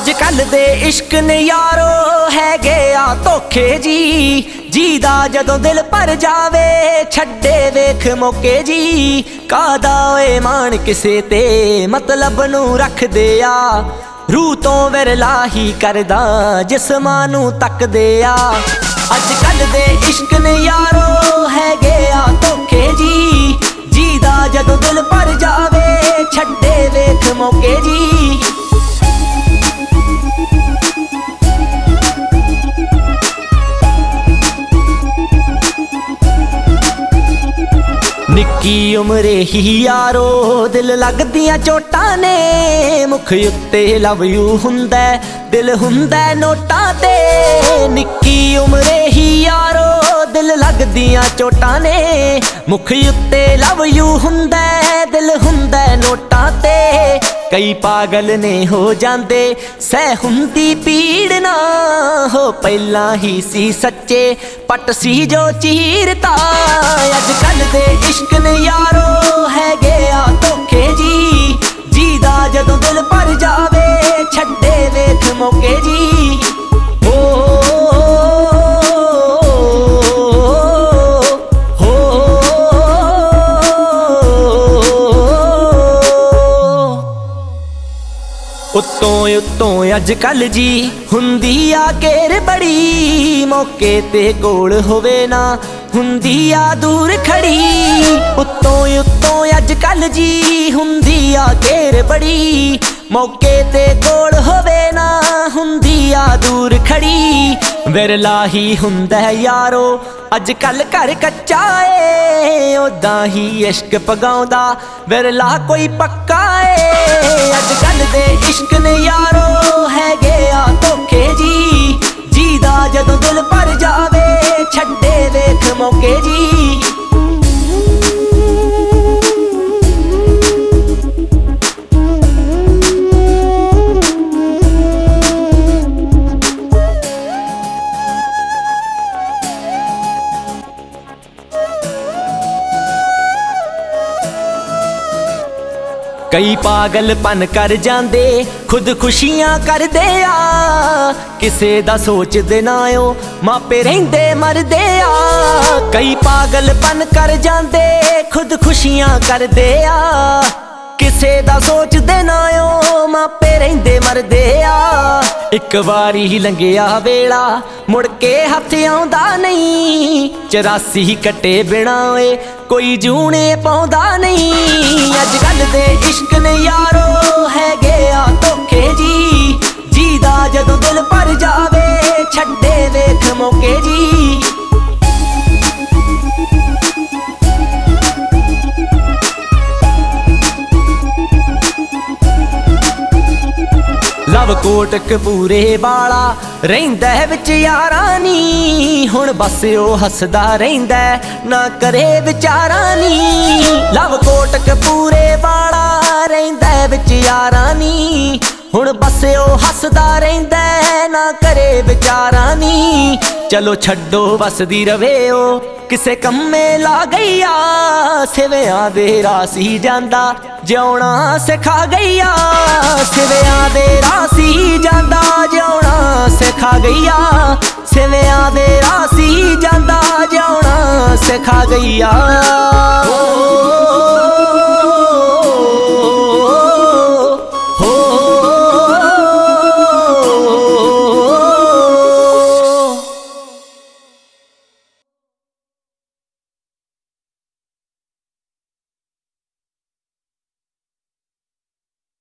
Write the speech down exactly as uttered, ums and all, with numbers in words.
ਅੱਜ ਕੱਲ ਦੇ इश्क ने यारो है गया धोखे जी जीदा जदों दिल भर जावे छड्डे वेख मौके जी कादा ओए मान किसे ते मतलब नू रख दे आ रूह तो विरला ही करदा जिस्मां नू तक दे आ अज कल दे इश्क ने यारो है गया धोखे जी जीदा जदों दिल भर जावे छड्डे वेख मौके जी निक्की उमरे ही यारो दिल लगदियां चोटां ने मुख उत्ते लव यू हुंदा दिल हुंदा नोटां ते निक्की उमरे ही यारो दिल लगदियां चोटां ने मुख उत्ते लव यू हुंदा दिल हुंदा नोटां ते कई पागल ने हो जांदे सह हुंदी पीड़ ना हो पहला ही सी सच्चे पट सी जो चीरता अज कल दे इश्क ने यारो है गया धोखे जी जीदा जदों दिल भर जावे छड्डे वेख मौके जी ओ उत्तों उत्तों अज कल जी हुंदी आ घेर बड़ी मौके ते कोल होवे ना हुंदी आ दूर खड़ी उत्तों उत्तों अज कल जी हुंदी आ घेर बड़ी मौके ते कोल होवे ना हुंदी आ दूर खड़ी विरला ही हुंदा यारो अज कल घर कच्चा ए ओदां ही इश्क पगाउंदा विरला कोई पक्का ए अज कल दे इश्क ने यारो है गया धोखे जी जीदा जदों दिल भर जावे छड्डे वेख मौके जी कई पागलपन कर जांदे खुद खुशियां कर दे आ किसे दा सोचदे ना ओ मापे रहिंदे मरदे आ कई पागलपन कर जांदे खुद खुशियां कर दे आ किसे दा सोचदे ना ओ मापे रहिंदे मरदे आ एक वारी ही लंघिया वेला मुड़ के हथ आउंदा नहीं चौरासी कट्टे बिना ओए कोई जूने पाउंदा नहीं अज कल दे इश्क ने यारो है गया धोखे जी जीदा जदों दिल भर जावे छड्डे वेख मौके जी लव कोटकपूरे वाला रहिंदा विच यारां नी हुण बस ओ हसदा रहिंदा ना करे विचारां नी लव कोटकपूरे वाला रहिंदा विच यारां नी हुण बस ओ हसदा रहिंदा ना करे विचारां नी चलो छड्डो बसदी रवे ओ किसे कम्मे ला गईया सिवियां दे रासी जांदा जिउणा सिखा गईया सिवियां दे रासी जांदा जिउणा सिखा गईया सिवियां दे रासी जांदा जिउणा सिखा गईया।